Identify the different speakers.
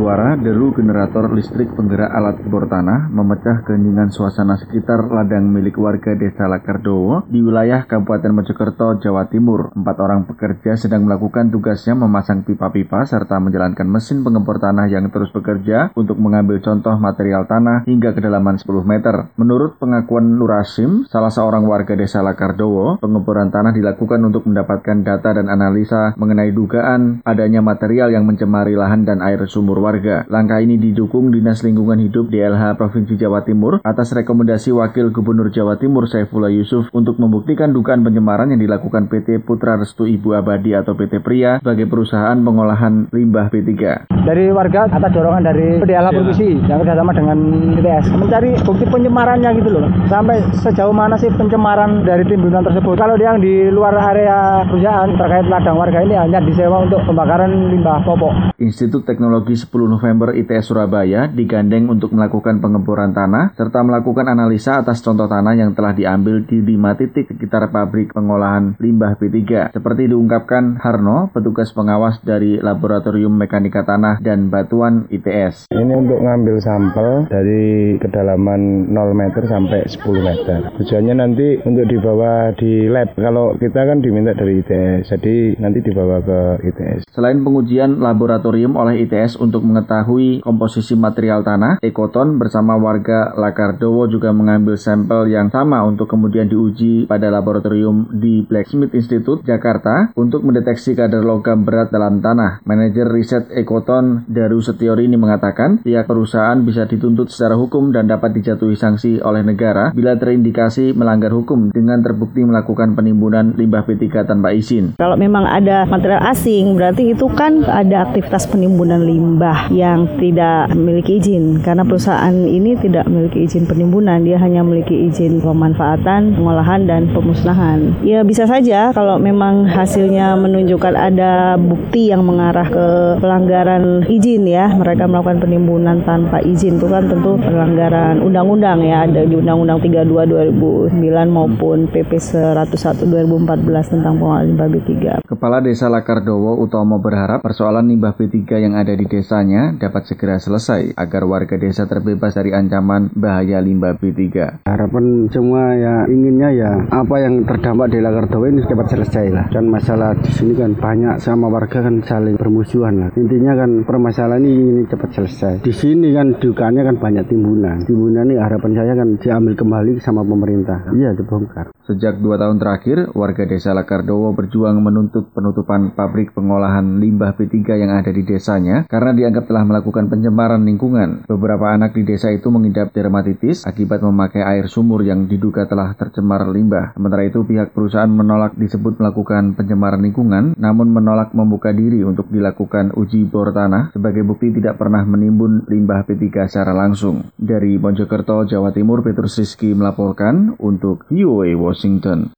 Speaker 1: suara deru generator listrik penggerak alat bor tanah memecah keheningan suasana sekitar ladang milik warga Desa Lakardowo di wilayah Kabupaten Mojokerto, Jawa Timur. 4 orang pekerja sedang melakukan tugasnya memasang pipa-pipa serta menjalankan mesin pengempor tanah yang terus bekerja untuk mengambil contoh material tanah hingga kedalaman 10 meter. Menurut pengakuan Nurasim, salah seorang warga Desa Lakardowo, pengemboran tanah dilakukan untuk mendapatkan data dan analisa mengenai dugaan adanya material yang mencemari lahan dan air sumur warga. Langkah ini didukung Dinas Lingkungan Hidup DLH Provinsi Jawa Timur atas rekomendasi Wakil Gubernur Jawa Timur Saifullah Yusuf untuk membuktikan dugaan pencemaran yang dilakukan PT Putra Restu Ibu Abadi atau PT Pria sebagai perusahaan pengolahan limbah B3.
Speaker 2: Dari warga atas dorongan dari DLH Provinsi yang kerjasama dengan ITS mencari bukti pencemarannya gitu loh. Sampai sejauh mana sih pencemaran dari timbunan tersebut. Kalau yang di luar area perusahaan terkait ladang warga ini hanya disewa untuk pembakaran limbah popok.
Speaker 1: Institut Teknologi 10 November ITS Surabaya digandeng untuk melakukan pengemboran tanah serta melakukan analisa atas contoh tanah yang telah diambil di 5 titik sekitar pabrik pengolahan limbah B3. Seperti diungkapkan Harno, petugas pengawas dari Laboratorium Mekanika Tanah dan Batuan ITS.
Speaker 3: Ini untuk ngambil sampel dari kedalaman 0 meter sampai 10 meter. Tujuannya nanti untuk dibawa di lab. Kalau kita kan diminta dari ITS, jadi nanti dibawa ke ITS.
Speaker 1: Selain pengujian laboratorium oleh ITS untuk mengetahui komposisi material tanah, Ekoton bersama warga Lakardowo juga mengambil sampel yang sama untuk kemudian diuji pada laboratorium di Blacksmith Institute, Jakarta untuk mendeteksi kadar logam berat dalam tanah. Manajer riset Ekoton, Daru Setiorini mengatakan, pihak perusahaan bisa dituntut secara hukum dan dapat dijatuhi sanksi oleh negara bila terindikasi melanggar hukum dengan terbukti melakukan penimbunan limbah B3 tanpa izin.
Speaker 4: Kalau memang ada material asing, berarti itu kan ada aktivitas penimbunan limbah yang tidak memiliki izin. Karena perusahaan ini tidak memiliki izin penimbunan, dia hanya memiliki izin pemanfaatan, pengolahan, dan pemusnahan. Ya bisa saja kalau memang hasilnya menunjukkan ada bukti yang mengarah ke pelanggaran izin ya, mereka melakukan penimbunan tanpa izin, itu kan tentu pelanggaran undang-undang ya, ada di Undang-Undang 32 2009 maupun PP 101 2014 tentang pengolahan limbah B3.
Speaker 1: Kepala Desa Lakardowo Utomo berharap persoalan limbah B3 yang ada di desanya dapat segera selesai agar warga desa terbebas dari ancaman bahaya limbah B3.
Speaker 3: Harapan semua ya inginnya ya apa yang terdampak di Lakardowo ini cepat selesai lah. Kan masalah di sini kan banyak sama warga kan saling bermusuhan lah. Intinya kan permasalahan ini cepat selesai. Di sini kan dugaannya kan banyak timbunan. Timbunan ini harapan saya kan diambil kembali sama pemerintah. Iya dibongkar.
Speaker 1: Sejak 2 tahun terakhir, warga Desa Lakardowo berjuang menuntut penutupan pabrik pengolahan limbah B3 yang ada di desanya karena dianggap telah melakukan pencemaran lingkungan. Beberapa anak di desa itu mengidap dermatitis akibat memakai air sumur yang diduga telah tercemar limbah. Sementara itu, pihak perusahaan menolak disebut melakukan pencemaran lingkungan, namun menolak membuka diri untuk dilakukan uji bor tanah sebagai bukti tidak pernah menimbun limbah B3 secara langsung. Dari Mojokerto, Jawa Timur, Petrus Rizky melaporkan untuk VOA Washington.